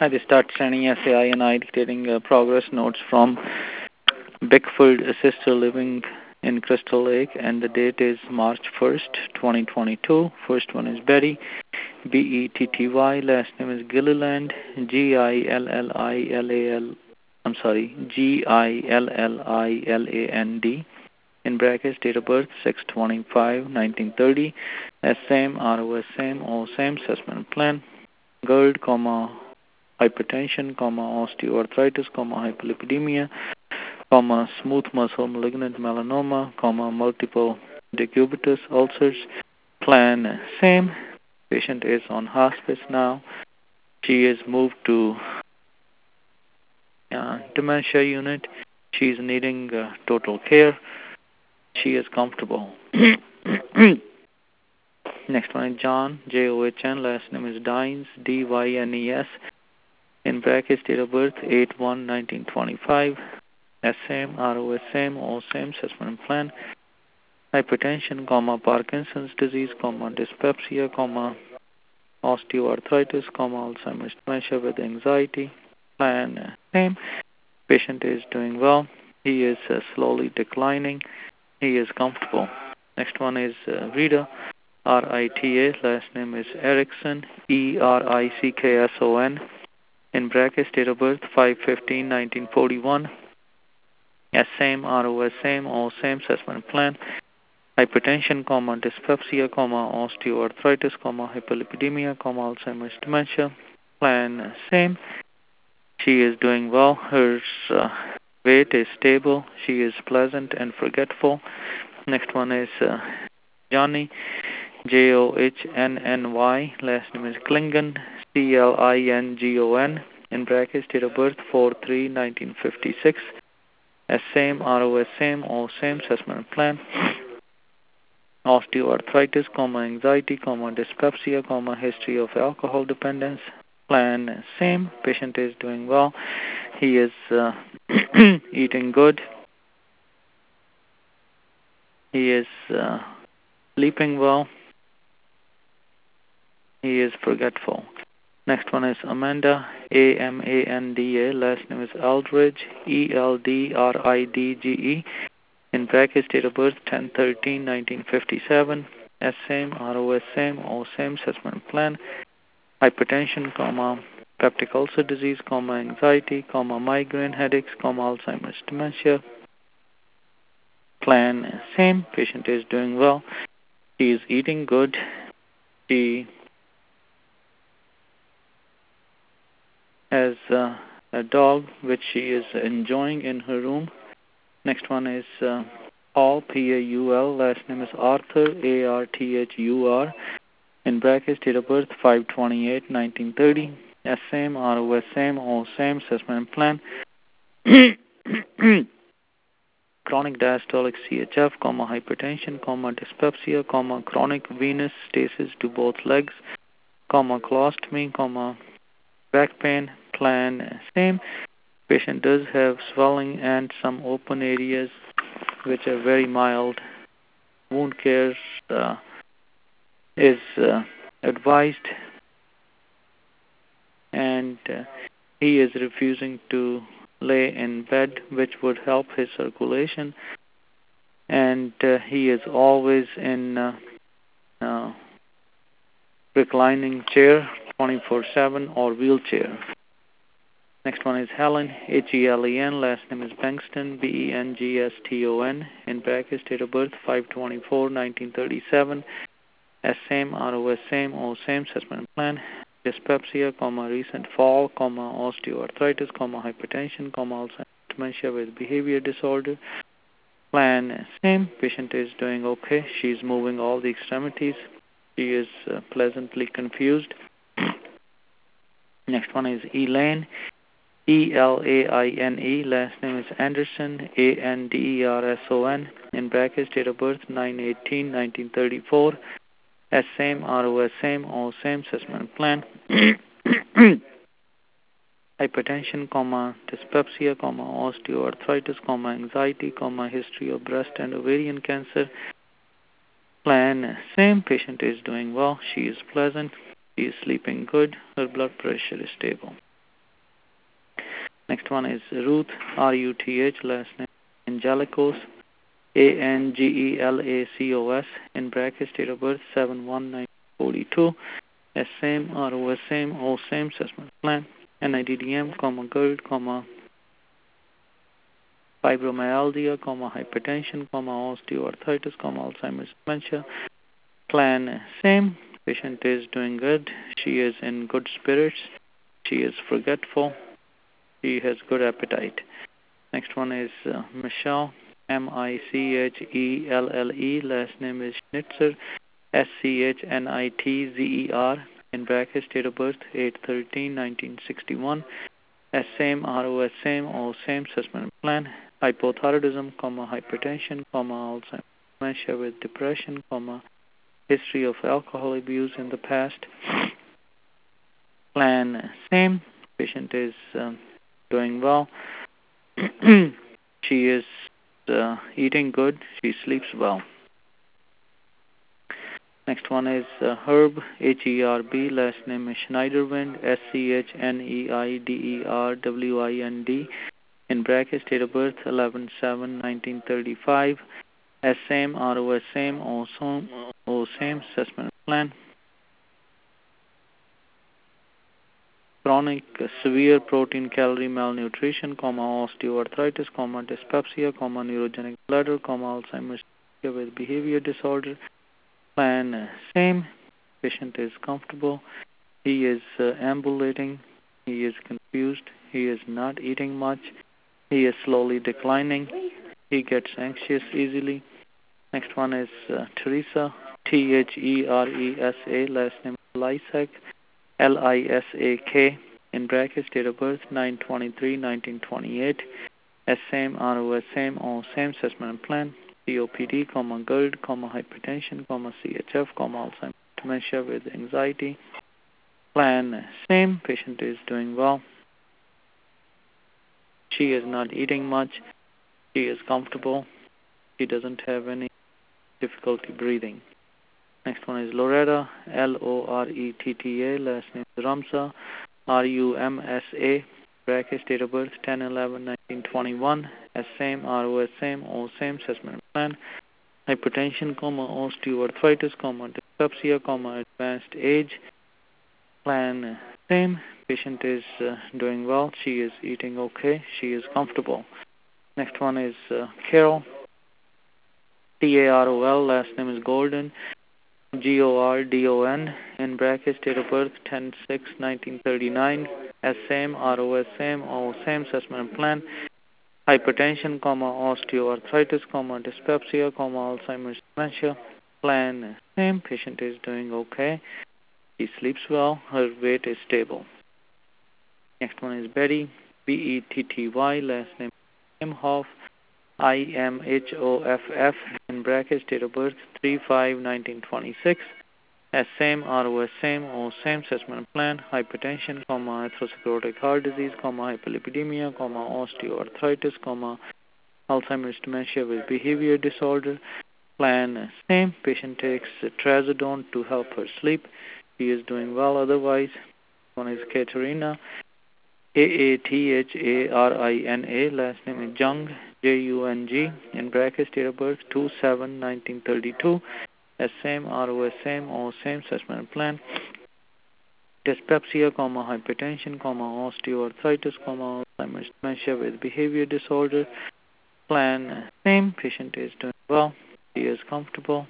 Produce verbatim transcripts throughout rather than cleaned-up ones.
I just start sending S A I and I getting uh, progress notes from Bickford, a sister living in Crystal Lake, and the date is March first, twenty twenty-two. First one is Betty, B E T T Y. Last name is Gilliland, G I L L I L A L. I'm sorry, G I L L I L A N D. In brackets, date of birth six twenty-five nineteen thirty. S same, R O S same, all same. Assessment plan. GERD, comma, hypertension, comma, osteoarthritis, comma, hyperlipidemia, comma, smooth muscle malignant melanoma, comma, multiple decubitus ulcers. Plan same. Patient is on hospice now. She is moved to uh, dementia unit. She is needing uh, total care. She is comfortable. Next one is John, J O H N. Last name is Dines, D Y N E S. In brackets, date of birth eight one nineteen twenty-five. S same, R O S same, all same. Assessment plan. Hypertension, comma, Parkinson's disease, comma, dyspepsia, comma, osteoarthritis, comma, Alzheimer's dementia with anxiety. Plan uh, same. Patient is doing well. He is uh, slowly declining. He is comfortable. Next one is uh, Rita, R I T A. Last name is Erickson, E R I C K S O N. In brackets, date of birth five fifteen nineteen forty-one. S same, R O S same, all same. Assessment plan. Hypertension, comma, dyspepsia, comma, osteoarthritis, comma, hyperlipidemia, comma, Alzheimer's dementia. Plan same. She is doing well. Her uh, weight is stable. She is pleasant and forgetful. Next one is uh, Johnny, J O H N N Y. Last name is Klingon, C L I N G O N. In brackets, date of birth four three nineteen fifty-six. S same, R O S same, all same. Assessment plan. Osteoarthritis, comma, anxiety, comma, dyspepsia, comma, history of alcohol dependence. Plan same. Patient is doing well. He is uh, eating good. He is uh, sleeping well. He is forgetful. Next one is Amanda, A M A N D A. Last name is Eldridge, E L D R I D G E. In brackets, date of birth ten thirteen nineteen fifty-seven. S same, R O S same, all same. Assessment plan. Hypertension, comma, peptic ulcer disease, comma, anxiety, comma, migraine headaches, comma, Alzheimer's dementia. Plan same. Patient is doing well. She is eating good. She has uh, a dog which she is enjoying in her room. Next one is uh, Paul, P A U L. Last name is Arthur, A R T H U R. In brackets, date of birth five twenty-eight nineteen thirty. S same, R O S same, all same. Assessment plan. Chronic diastolic C H F, comma, hypertension, comma, dyspepsia, comma, chronic venous stasis to both legs, comma, colostomy, comma, back pain. Plan same. Patient does have swelling and some open areas which are very mild. Wound care uh, is uh, advised, and uh, he is refusing to lay in bed, which would help his circulation, and uh, he is always in uh, uh, reclining chair twenty-four seven or wheelchair. Next one is Helen, H E L E N. Last name is Bengston, B E N G S T O N. In brackets, date of birth five twenty-four nineteen thirty-seven. S same, R O S same, all same. Assessment plan. Dyspepsia, comma, recent fall, comma, osteoarthritis, comma, hypertension, comma, Alzheimer's dementia with behavior disorder. Plan same. Patient is doing okay. She is moving all the extremities. She is uh, pleasantly confused. Next one is Elaine, E L A I N E. Last name is Anderson, A N D E R S O N. In brackets, date of birth nine eighteen nineteen thirty-four. S same, R O S same, all same. Assessment plan. Hypertension, comma, dyspepsia, comma, osteoarthritis, comma, anxiety, comma, history of breast and ovarian cancer. Plan same. Patient is doing well. She is pleasant. She is sleeping good. Her blood pressure is stable. Next one is Ruth, R U T H, last name Angelicos, A N G E L A C O S, in brackets, date of birth seven one nineteen forty-two, S same, R O S same, O same, assessment plan, N I D D M, comma, GERD, comma, fibromyalgia, comma, hypertension, comma, osteoarthritis, comma, Alzheimer's dementia. Plan same. Patient is doing good. She is in good spirits. She is forgetful. She has good appetite. Next one is uh, Michelle, M I C H E L L E. Last name is Schnitzer, S C H N I T Z E R. In brackets, date of birth eight thirteen nineteen sixty-one. S same, R O S same, all same, assessment plan. Hypothyroidism, comma, hypertension, comma, Alzheimer's dementia with depression, comma, history of alcohol abuse in the past. Plan same. Patient is um, doing well. She is uh, eating good. She sleeps well. Next one is uh, Herb, H E R B. Last name is Schneiderwind, S C H N E I D E R W I N D. In brackets, date of birth eleven seven nineteen thirty-five. S same, R O S same, O same, O same, assessment plan. Chronic uh, severe protein calorie malnutrition, comma, osteoarthritis, comma, dyspepsia, comma, neurogenic bladder, comma, Alzheimer's with behavior disorder. Plan uh, same. Patient is comfortable. He is uh, ambulating. He is confused. He is not eating much. He is slowly declining. He gets anxious easily. Next one is uh, Teresa, T H E R E S A, last name Lysak, L I S A K, in brackets, date of birth nine twenty-three nineteen twenty-eight, S same, R O S same, all same, assessment and plan, C O P D, comma, GERD, comma, hypertension, comma, C H F, comma, Alzheimer's dementia with anxiety. Plan same. Patient is doing well. She is not eating much. She is comfortable. She doesn't have any difficulty breathing. Next one is Loretta, L O R E T T A, last name is Ramsa, R U M S A, brackets, date of birth ten eleven nineteen twenty-one, S same, R O S same, O same, assessment plan, hypertension, comma, osteoarthritis, comma, dyspepsia, comma, advanced age. Plan same. Patient is uh, doing well. She is eating okay. She is comfortable. Next one is uh, Carol, T A R O L, last name is Gordon, G O R D O N, in brackets, date of birth ten six nineteen thirty-nine, S same, R O S same, all same, assessment plan, hypertension, comma, osteoarthritis, comma, dyspepsia, comma, Alzheimer's dementia. Plan same. Patient is doing okay. She sleeps well. Her weight is stable. Next one is Betty, B E T T Y, last name Imhoff, I M H O F F, in brackets, date of birth three five nineteen twenty-six, S same, R O S same, O same, assessment plan, hypertension, comma, atherosclerotic heart disease, comma, hyperlipidemia, comma, osteoarthritis, comma, Alzheimer's dementia with behavior disorder. Plan same. Patient takes trazodone to help her sleep. She is doing well otherwise. One is Katerina, A A T H A R I N A, last name is Jung, J U N G, in brackets, date of birth two seven nineteen thirty-two, S same, R O S same, O same, assessment plan, dyspepsia, comma, hypertension, comma, osteoarthritis, comma, Alzheimer's dementia with behavior disorder. Plan same. Patient is doing well. She is comfortable.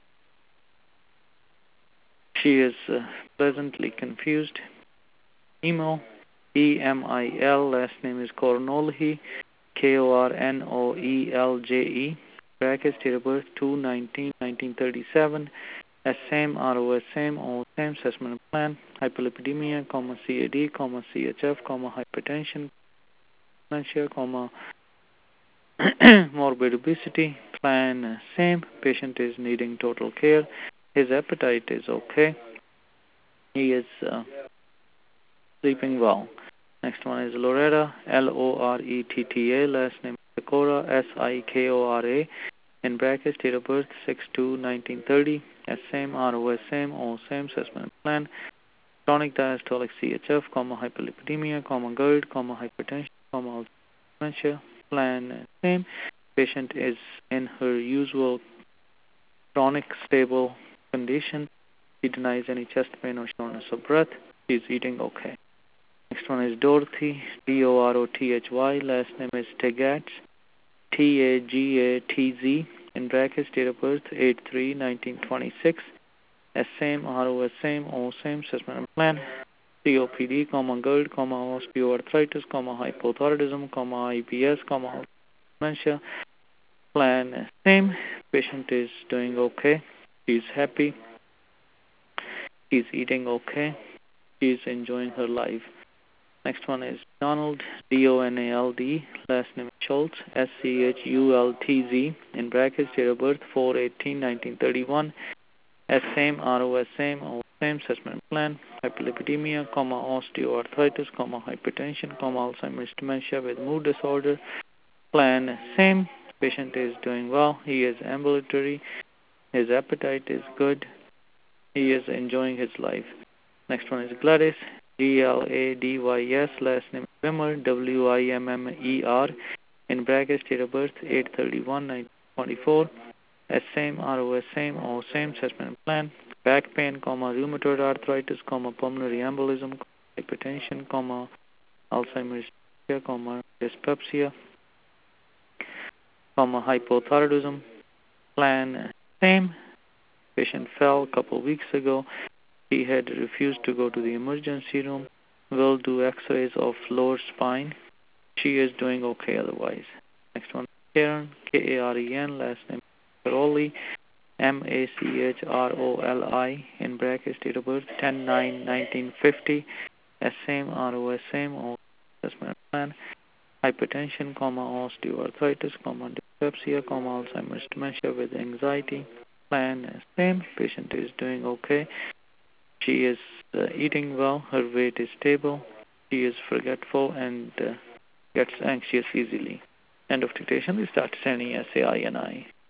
She is uh, pleasantly confused. Email, E M I L, last name is Kornolje, K O R N O E L J E, brackets, date of birth two nineteen nineteen thirty-seven, S same, R O S same, O same, assessment plan, hyperlipidemia, comma, C A D, comma, C H F, comma, hypertension, dementia, comma, morbid obesity. Plan same. Patient is needing total care. His appetite is okay. He is uh, sleeping well. Next one is Loretta, L O R E T T A, last name Sikora, S I K O R A, in brackets, date of birth six two nineteen thirty, S same, R O S same, O same, assessment plan, chronic diastolic C H F, comma, hyperlipidemia, comma, GERD, comma, hypertension, comma, dementia. Plan same. Patient is in her usual chronic stable condition. She denies any chest pain or shortness of breath. She's eating okay. Next one is Dorothy, D O R O T H Y. Last name is Tagatz, T A G A T Z. In brackets, date of birth, eight three nineteen twenty-six. S same, R O S same, O same, assessment and plan. C O P D, comma, GERD, comma, osteoarthritis, comma, hypothyroidism, comma, I B S, comma, dementia. Plan same. Patient is doing okay. She's happy. She's eating okay. She's enjoying her life. Next one is Donald, D O N A L D. Last name is Schultz, S C H U L T Z. In brackets, date of birth, four eighteen nineteen thirty-one. S same, R O S same, O same, assessment plan. Hyperlipidemia, comma, osteoarthritis, comma, hypertension, comma, Alzheimer's dementia with mood disorder. Plan same. Patient is doing well. He is ambulatory. His appetite is good. He is enjoying his life. Next one is Gladys, G L A D Y S. Last name is Wimmer, W I M M E R. In brackets, date of birth, eight thirty-one nineteen twenty-four. S same, R O S same, O same, assessment plan. Back pain, comma, rheumatoid arthritis, comma, pulmonary embolism, hypertension, comma, Alzheimer's, comma, dyspepsia, comma, hypothyroidism. Plan same. Patient fell a couple of weeks ago. He had refused to go to the emergency room. Will do x-rays of lower spine. She is doing okay otherwise. Next one, Karen, K A R E N, last name Caroli, M A C H R O L I, in brackets, date of birth, ten nine nineteen fifty. S same, R O S same, O assessment plan. Hypertension, comma, osteoarthritis, comma, dyspepsia, comma, Alzheimer's dementia with anxiety. Plan is same. Patient is doing okay. She is uh, eating well. Her weight is stable. She is forgetful and uh, gets anxious easily. End of dictation. We start sending S A I N I.